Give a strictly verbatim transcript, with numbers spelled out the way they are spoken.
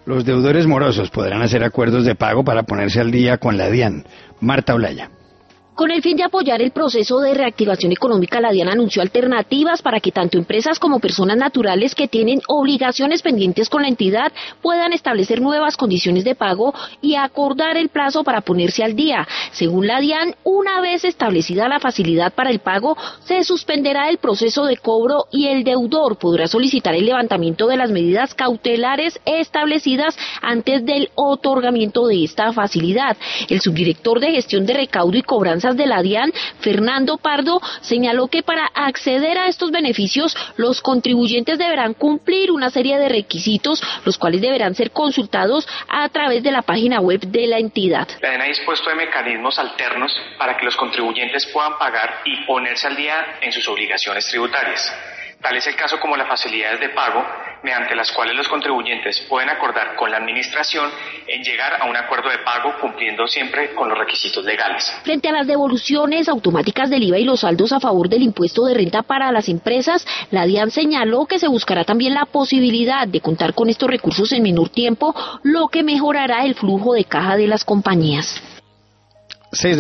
Los deudores morosos podrán hacer acuerdos de pago para ponerse al día con la DIAN. Marta Olaya. Con el fin de apoyar el proceso de reactivación económica, la DIAN anunció alternativas para que tanto empresas como personas naturales que tienen obligaciones pendientes con la entidad puedan establecer nuevas condiciones de pago y acordar el plazo para ponerse al día. Según la DIAN, una vez establecida la facilidad para el pago, se suspenderá el proceso de cobro y el deudor podrá solicitar el levantamiento de las medidas cautelares establecidas antes del otorgamiento de esta facilidad. El subdirector de Gestión de Recaudo y Cobranza de la DIAN, Fernando Pardo, señaló que para acceder a estos beneficios, los contribuyentes deberán cumplir una serie de requisitos, los cuales deberán ser consultados a través de la página web de la entidad. La DIAN ha dispuesto de mecanismos alternos para que los contribuyentes puedan pagar y ponerse al día en sus obligaciones tributarias. Tal es el caso como las facilidades de pago, mediante las cuales los contribuyentes pueden acordar con la administración en llegar a un acuerdo de pago cumpliendo siempre con los requisitos legales. Frente a las devoluciones automáticas del I V A y los saldos a favor del impuesto de renta para las empresas, la DIAN señaló que se buscará también la posibilidad de contar con estos recursos en menor tiempo, lo que mejorará el flujo de caja de las compañías.